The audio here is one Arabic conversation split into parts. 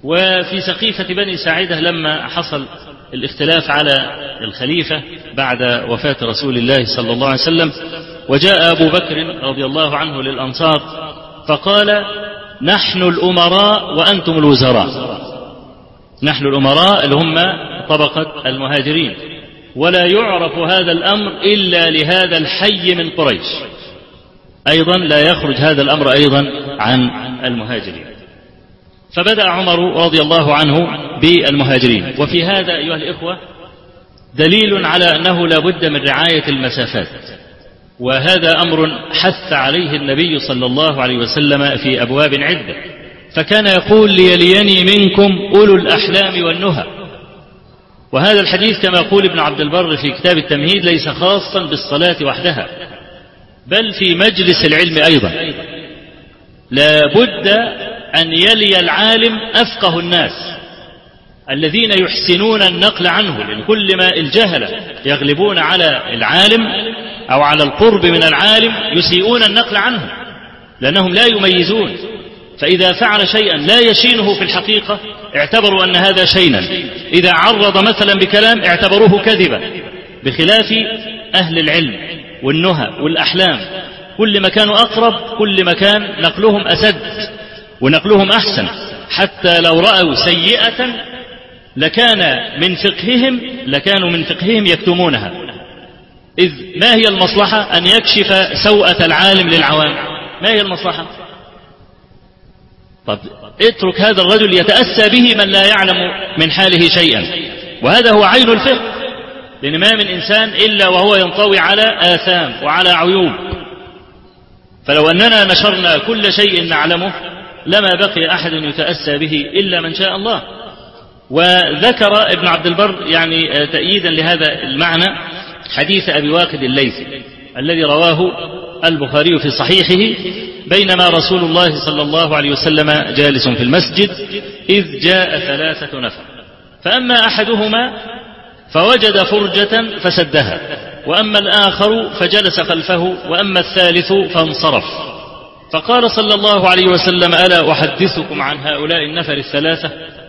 وفي سقيفة بني ساعدة لما حصل الاختلاف على الخليفة بعد وفاة رسول الله صلى الله عليه وسلم، وجاء أبو بكر رضي الله عنه للأنصار فقال: نحن الأمراء وأنتم الوزراء. نحن الأمراء اللي هم طبقة المهاجرين، ولا يعرف هذا الأمر إلا لهذا الحي من قريش. أيضا لا يخرج هذا الأمر أيضا عن المهاجرين. فبدأ عمر رضي الله عنه بالمهاجرين. وفي هذا أيها الإخوة دليل على أنه لا بد من رعاية المسافات، وهذا أمر حث عليه النبي صلى الله عليه وسلم في أبواب عدة، فكان يقول: ليليني منكم أولو الأحلام والنهى. وهذا الحديث كما يقول ابن عبد البر في كتاب التمهيد ليس خاصا بالصلاة وحدها، بل في مجلس العلم أيضا لا بد أن يلي العالم أفقه الناس الذين يحسنون النقل عنه، لأن كل ما الجهلة يغلبون على العالم أو على القرب من العالم يسيئون النقل عنه لأنهم لا يميزون، فإذا فعل شيئا لا يشينه في الحقيقة اعتبروا أن هذا شينا، إذا عرض مثلا بكلام اعتبروه كذبا، بخلاف أهل العلم والنهى والأحلام. كل ما كانوا أقرب كل ما كان نقلهم أسد ونقلهم أحسن، حتى لو رأوا سيئة لكانوا من فقههم يكتمونها. إذ ما هي المصلحة؟ أن يكشف سوءة العالم للعوام. ما هي المصلحة؟ طب اترك هذا الرجل يتأسى به من لا يعلم من حاله شيئا، وهذا هو عين الفقه، لأن ما من إنسان إلا وهو ينطوي على آثام وعلى عيوب. فلو أننا نشرنا كل شيء نعلمه لما بقي أحد يتأسى به إلا من شاء الله. وذكر ابن عبد البر يعني تأييدا لهذا المعنى حديث أبي واقد الليثي الذي رواه البخاري في صحيحه: بينما رسول الله صلى الله عليه وسلم جالس في المسجد إذ جاء 3 نفر، فأما أحدهما فوجد فرجة فسدها، وأما الآخر فجلس خلفه، وأما الثالث فانصرف. فقال صلى الله عليه وسلم: ألا أحدثكم عن هؤلاء النفر 3؟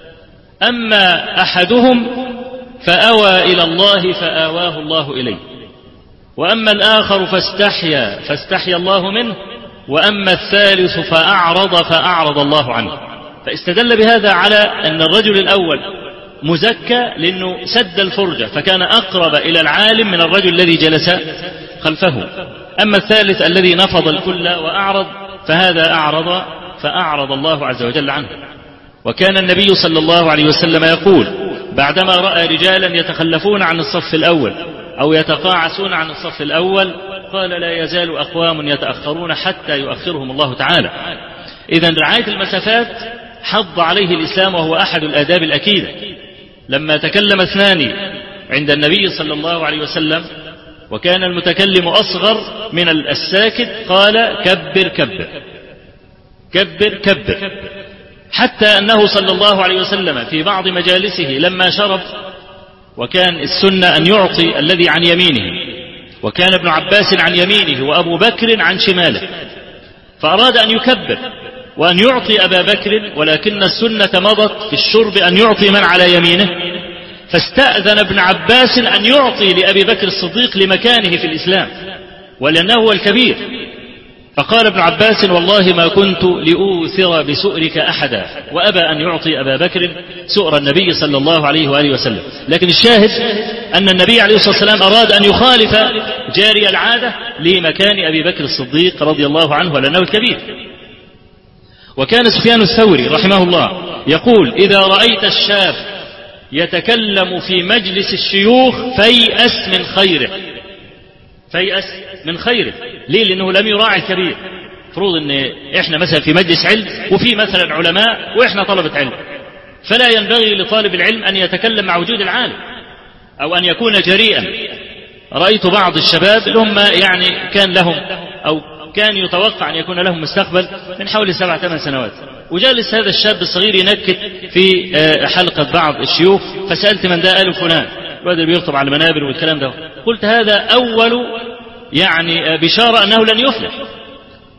أما أحدهم فأوى إلى الله فآواه الله إليه، وأما الآخر فاستحيا الله منه، وأما الثالث فأعرض الله عنه. فاستدل بهذا على أن الرجل الأول مزكى لأنه سد الفرجة فكان أقرب إلى العالم من الرجل الذي جلس خلفه. أما الثالث الذي نفض الكل وأعرض فهذا فأعرض الله عز وجل عنه. وكان النبي صلى الله عليه وسلم يقول بعدما رأى رجالا يتخلفون عن الصف الأول أو يتقاعسون عن الصف الأول قال: لا يزال أقوام يتأخرون حتى يؤخرهم الله تعالى. إذن رعاية المسافات حض عليه الإسلام، وهو أحد الآداب الأكيدة. لما تكلم 2 عند النبي صلى الله عليه وسلم وكان المتكلم أصغر من الساكت قال: كبر كبر كبر كبر، حتى أنه صلى الله عليه وسلم في بعض مجالسه لما شرب، وكان السنة أن يعطي الذي عن يمينه، وكان ابن عباس عن يمينه وأبو بكر عن شماله، فأراد أن يكبر وأن يعطي أبا بكر، ولكن السنة مضت في الشرب أن يعطي من على يمينه، فاستأذن ابن عباس أن يعطي لأبي بكر الصديق لمكانه في الإسلام ولأنه هو الكبير. فقال ابن عباس: والله ما كنت لأوثر بسؤرك أحدا، وأبى أن يعطي أبا بكر سؤر النبي صلى الله عليه وآله وسلم. لكن الشاهد أن النبي عليه الصلاة والسلام أراد أن يخالف جاري العادة لمكان أبي بكر الصديق رضي الله عنه لأنه الكبير. وكان سفيان الثوري رحمه الله يقول: إذا رأيت الشاب يتكلم في مجلس الشيوخ فيأس من خيره. فيأس من خيره. ليه؟ لأنه لم يراعي الكبير. فروض أن إحنا مثلا في مجلس علم وفي مثلا علماء وإحنا طلبة علم، فلا ينبغي لطالب العلم أن يتكلم مع وجود العالم أو أن يكون جريئا. رأيت بعض الشباب اللي هم يعني كان لهم أو كان يتوقع أن يكون لهم مستقبل من حوالي 7-8 سنوات، وجالس هذا الشاب الصغير ينكت في حلقة بعض الشيوخ، فسألت من ده؟ قالوا فلان، الواد اللي بيخطب على المنابر والكلام ده. قلت هذا أول يعني بشارة أنه لن يفلح،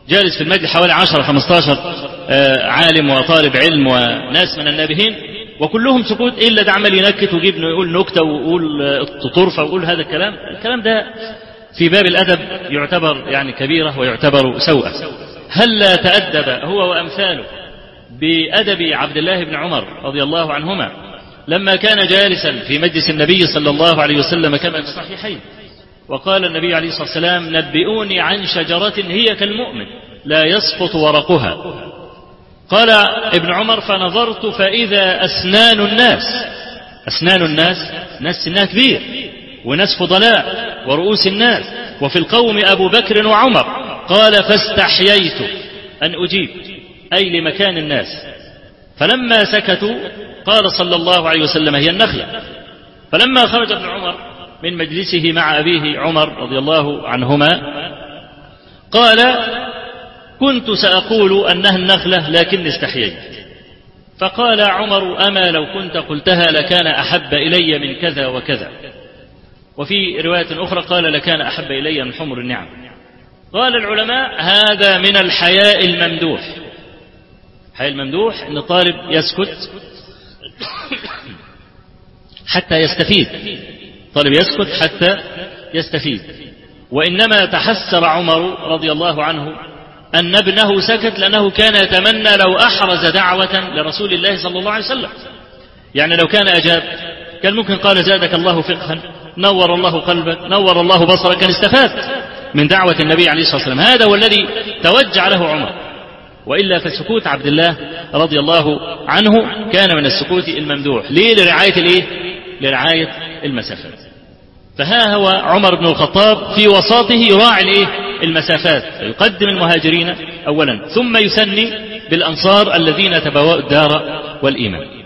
جالس في المجلس حوالي 10-15 عالم وطالب علم وناس من النابهين، وكلهم سكوت إلا ده عمال ينكت ويجيب يقول نكتة ويقول طرفة ويقول هذا الكلام ده في باب الأدب يعتبر يعني كبيرة ويعتبر سوءة. هل لا تأدب هو وأمثاله بأدب عبد الله بن عمر رضي الله عنهما لما كان جالسا في مجلس النبي صلى الله عليه وسلم كما في الصحيحين، وقال النبي عليه الصلاة والسلام: نبئوني عن شجرة هي كالمؤمن لا يسقط ورقها. قال ابن عمر: فنظرت فإذا أسنان الناس ناس سنها كبير وناس فضلاء ورؤوس الناس، وفي القوم أبو بكر وعمر. قال: فاستحييت أن أجيب، أي لمكان الناس. فلما سكتوا قال صلى الله عليه وسلم: هي النخلة. فلما خرج ابن عمر من مجلسه مع أبيه عمر رضي الله عنهما قال: كنت سأقول أنها النخلة لكني استحييت. فقال عمر: أما لو كنت قلتها لكان أحب إلي من كذا وكذا. وفي رواية أخرى قال: لكان أحب إلي من حمر النعم. قال العلماء: هذا من الحياء الممدوح. الحياء الممدوح أن الطالب يسكت حتى يستفيد، طالب يسكت حتى يستفيد. وإنما تحسر عمر رضي الله عنه أن ابنه سكت لأنه كان يتمنى لو أحرز دعوة لرسول الله صلى الله عليه وسلم، يعني لو كان أجاب كان ممكن قال: زادك الله فقها، نور الله قلبك، نور الله بصرك، كان استفاد من دعوة النبي عليه الصلاة والسلام. هذا هو الذي توجع له عمر، وإلا فسكوت عبد الله رضي الله عنه كان من السكوت الممدوح. ليه؟ لرعاية المسافات. فها هو عمر بن الخطاب في وساطه يراعي المسافات، يقدم المهاجرين أولا ثم يثني بالأنصار الذين تبوأوا الدار والإيمان.